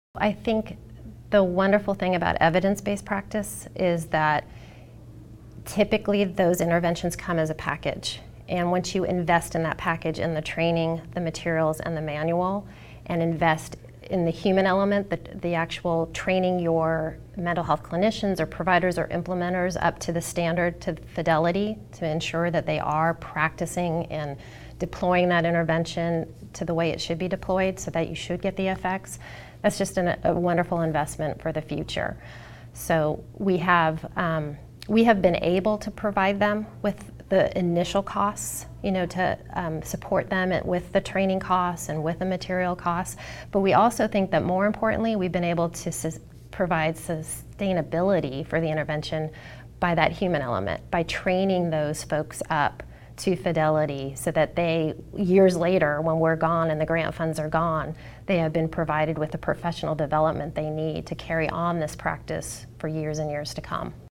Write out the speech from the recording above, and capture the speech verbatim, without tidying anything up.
I think the wonderful thing about evidence-based practice is that typically those interventions come as a package. And once you invest in that package, in the training, the materials, and the manual, and invest in the human element, the, the actual training your mental health clinicians or providers or implementers up to the standard, to fidelity, to ensure that they are practicing and deploying that intervention to the way it should be deployed so that you should get the effects. That's just an, a wonderful investment for the future. So we have, um, we have been able to provide them with the initial costs, you know, to um, support them with the training costs and with the material costs. But we also think that more importantly, we've been able to sus- provide sustainability for the intervention by that human element, by training those folks up to fidelity so that they, years later, when we're gone and the grant funds are gone, they have been provided with the professional development they need to carry on this practice for years and years to come.